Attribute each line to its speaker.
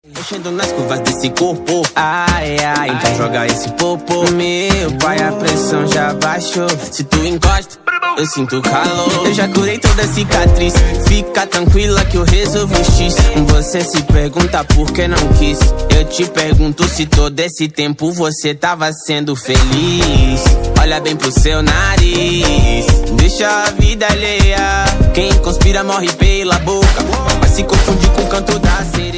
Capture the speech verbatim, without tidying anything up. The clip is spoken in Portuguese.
Speaker 1: Mexendo nas curvas desse corpo, ai, ai, então joga esse popo. Meu pai, a pressão já baixou. Se tu encosta, eu sinto calor. Eu já curei toda a cicatriz. Fica tranquila que eu resolvo o X. Você se pergunta por que não quis. Eu te pergunto se todo esse tempo você tava sendo feliz. Olha bem pro seu nariz, deixa a vida alheia. Quem conspira morre pela boca, mas se confunde com o canto da sereia.